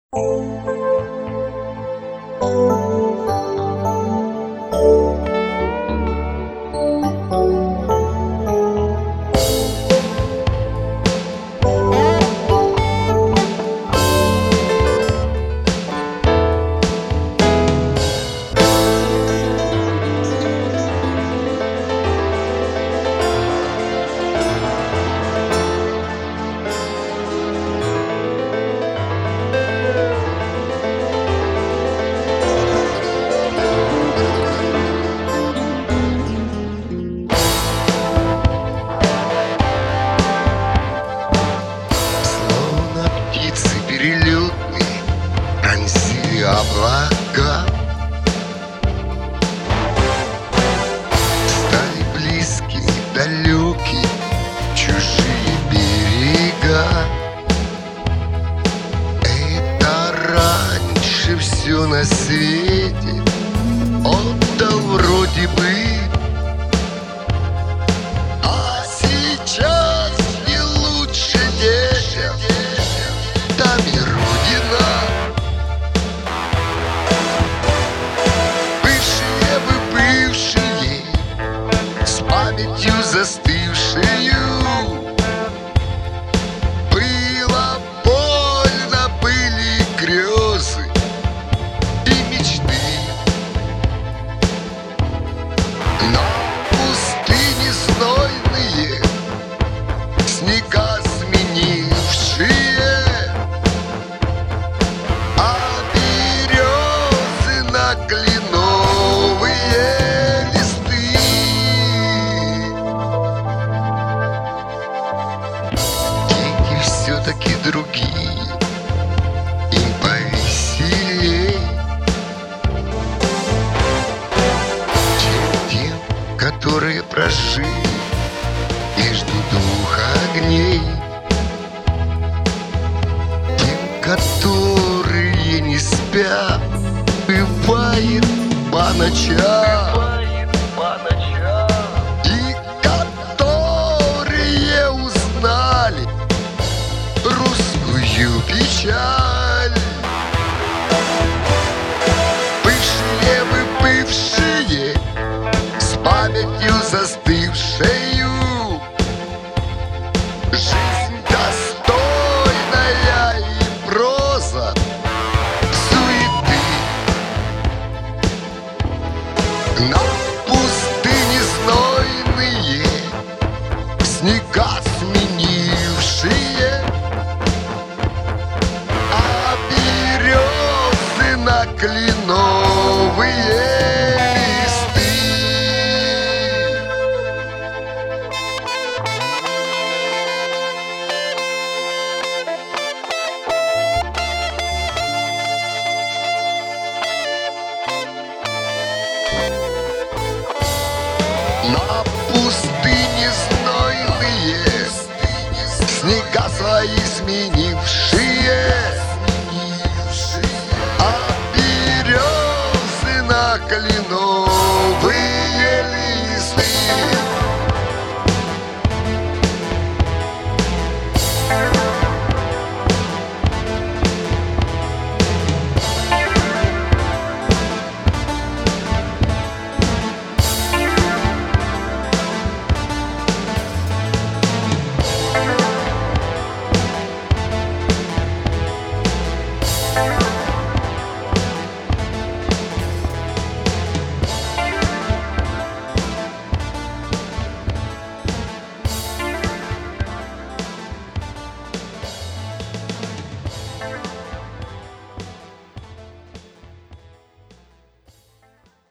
Словно птицы перелетные пронзили облака, стали близкими, далекие чужие берега. Это раньше все на свете отдал вроде бы, а сейчас не лучше детям, там и родина. Бывшие вы бывшие, с памятью застывшую. Было больно, были грезы и мечты, но пустыни знойные, снега сменившие, а березы на кленовые листы. Дети все-таки другие, им повеселей, чем тем, которые прожили между двух огней. Тем, которые не спят, бывает по ночам, и которые узнали русскую печаль. Бывшие вы бывшие, с памятью застывшею. Жизнь достойная и проза суеты. На пустыне знойные, снега сменившие, а березы на кленовые листы. На пустыне знойные, снега свои сменившие, а березы на кленовые листы.